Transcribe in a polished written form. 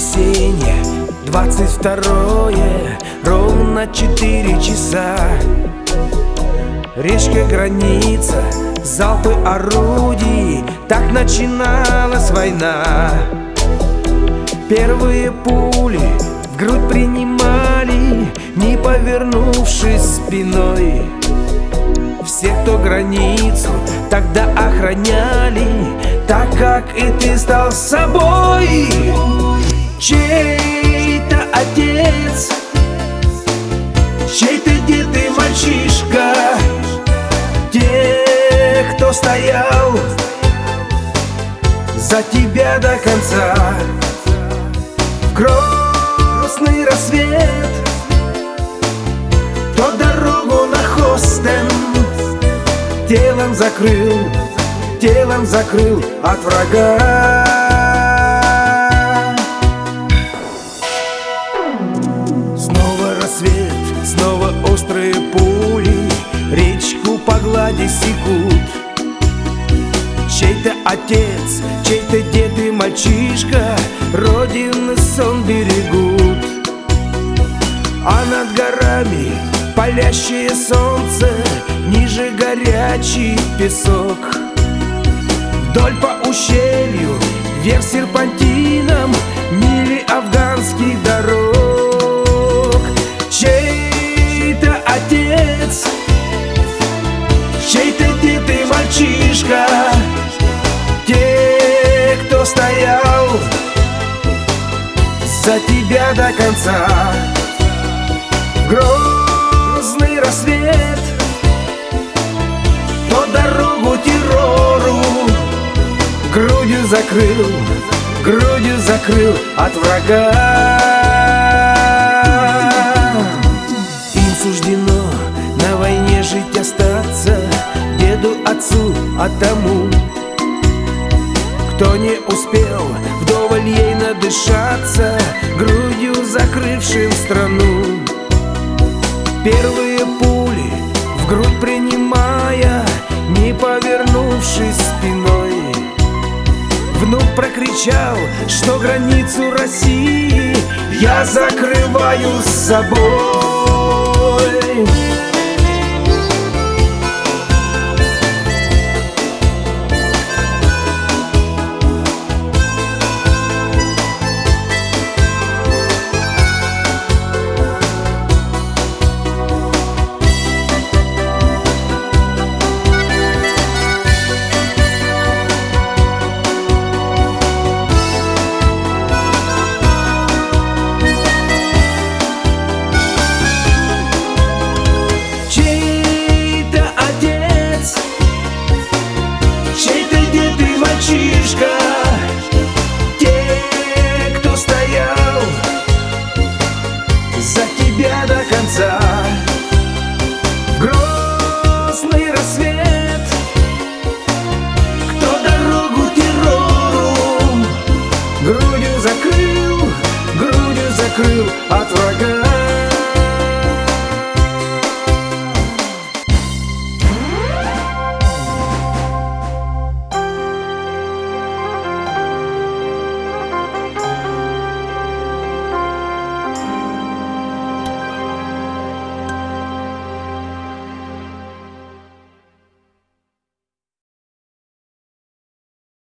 Воскресенье, 22-е, ровно 4 часа. Речка, граница, залпы орудий, так начиналась война. Первые пули в грудь принимали, не повернувшись спиной. Все, кто границу тогда охраняли, так как и ты стал собой. Чей-то отец, чей-то дед и мальчишка, те, кто стоял за тебя до конца. В красный рассвет, кто дорогу на Хостен телом закрыл от врага. Снова рассвет, снова острые пули речку по глади секут. Чей-то отец, чей-то дед и мальчишка родины сон берегут. А над горами палящее солнце, ниже горячий песок. Вдоль по ущелью, вверх серпантином, мили афганских дорог. Чей-то отец, чей-то дед и мальчишка, те, кто стоял за тебя до конца. Грозный рассвет, кто дорогу террору грудью закрыл от врага. Им суждено на войне жить, остаться, деду, отцу, а тому, кто не успел вдоволь ей надышаться, грудью закрывшим страну. Первые пули в грудь принимая, не повернувшись спиной, внук прокричал, что границу России я закрываю с собой. Те, кто стоял за тебя до конца. Грозный рассвет, кто дорогу террору грудью закрыл